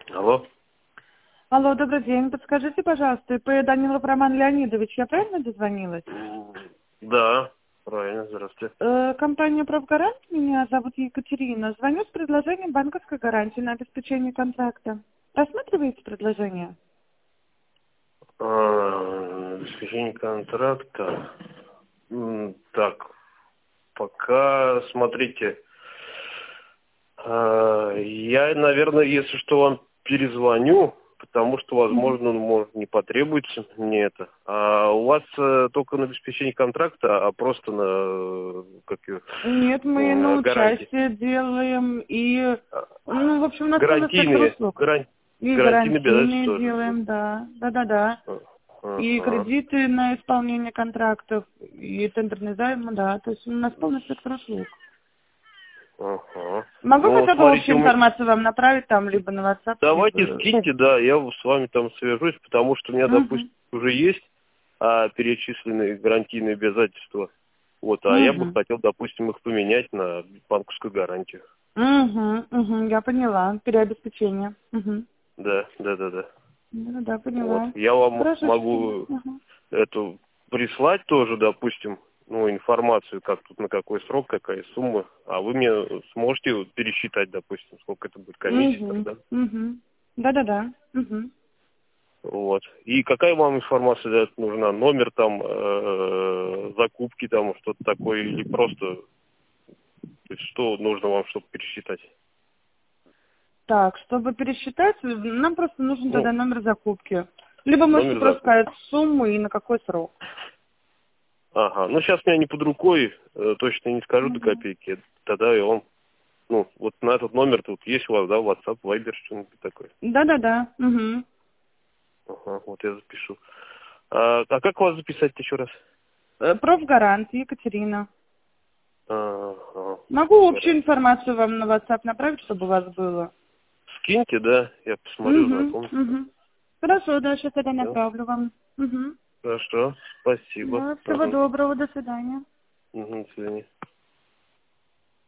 Алло. Алло, добрый день. Подскажите, пожалуйста, ИП Данилов Роман Леонидович, я правильно дозвонилась? Да, правильно, здравствуйте. Компания «Профгарант», меня зовут Екатерина. Звоню с предложением банковской гарантии на обеспечение контракта. Рассматриваете предложение? Обеспечение контракта. Так, пока, смотрите, я, наверное, если что, вам перезвоню, потому что, возможно, может, не потребуется мне это. А у вас только на обеспечение контракта, а просто на Нет, мы на гарантии? участие делаем и, в общем, у нас полный спектр Гарантийные, услуг. И гарантийные обязательства гарантийные тоже. делаем, да. Да-да-да. И Ага. кредиты на исполнение контрактов, и тендерные займы, да. То есть у нас полный спектр услуг. Ага. Могу Ну, хотя бы смотрите, общую информацию вам направить там, либо на WhatsApp, давайте либо... скиньте, да, я с вами там свяжусь, потому что у меня, допустим, Угу. уже есть перечисленные гарантийные обязательства. Вот, а я бы Угу. хотел, допустим, их поменять на банковскую гарантию. Угу. Я поняла. Переобеспечение. Угу. Да, да, да, да. Да, Вот. поняла. Я вам Хорошо, спасибо. могу Угу. эту прислать тоже, допустим, информацию, как тут, на какой срок, какая сумма, а вы мне сможете пересчитать, допустим, сколько это будет комиссия тогда. Угу. Да-да-да. Угу. Вот. И какая вам информация для этого нужна? Номер там, закупки там, что-то такое, или просто, то есть, что нужно вам, чтобы пересчитать? Так, чтобы пересчитать, нам просто нужен тогда Ну, номер закупки. Либо можете номер просто закупки. сказать сумму и на какой срок. Ага, ну сейчас у меня не под рукой, точно не скажу до Угу. копейки, тогда и он, вот на этот номер тут есть у вас, да, WhatsApp, Viber, что-нибудь такое. Да-да-да. Угу. Ага, вот я запишу. А как вас записать еще раз? Профгарант Екатерина. Ага, Могу общую гарант. информацию вам на WhatsApp направить, чтобы у вас было. Скиньте, да, я посмотрю, знакомлюсь. Угу. Хорошо, да, сейчас тогда Да, направлю вам. Угу. хорошо, спасибо. Да, всего Ага. доброго, до свидания. До свидания.